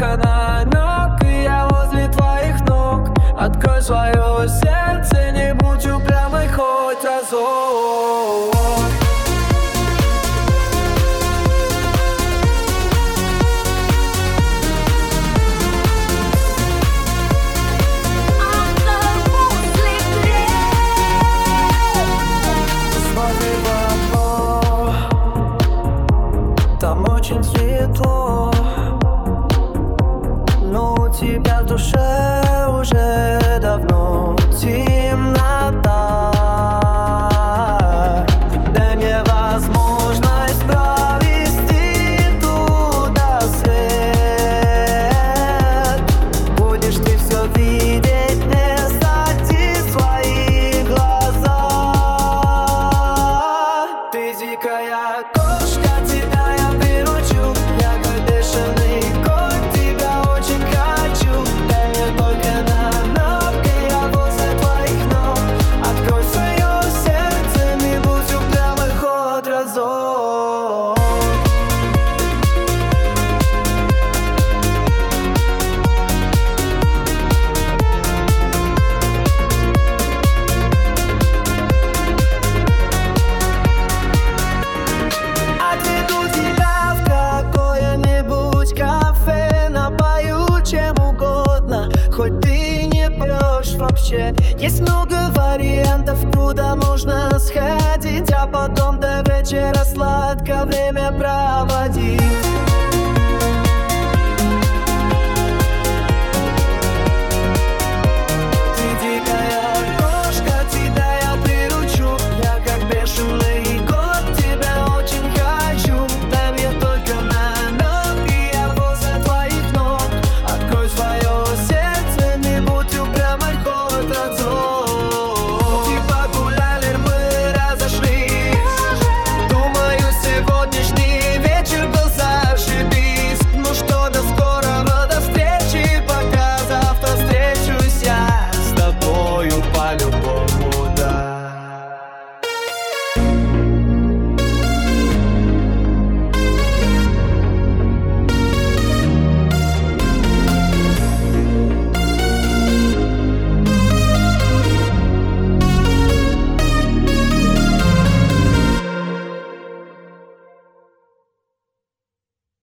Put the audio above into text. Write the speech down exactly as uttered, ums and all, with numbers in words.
только намек, и я возле твоих ног. Открой свое сердце, не будь упрямой хоть разок. Там очень светло, но у тебя в душе уже давно темнота. Дай мне возможность провести туда свет. Будешь ты все видеть, не сати свои глаза. Ты дикая кошка, тебя я приручу. Я как бешеный кот, тебя очень хочу. Дай мне только намек, и я возле твоих ног. Открой свое сердце, не будь упрямой хоть разок. Отведу тебя в какое-нибудь кафе, напою чем угодно, хоть ты не пьешь вообще. Есть много вариантов, куда можно сходить, а потом до вечера сладко время проводить.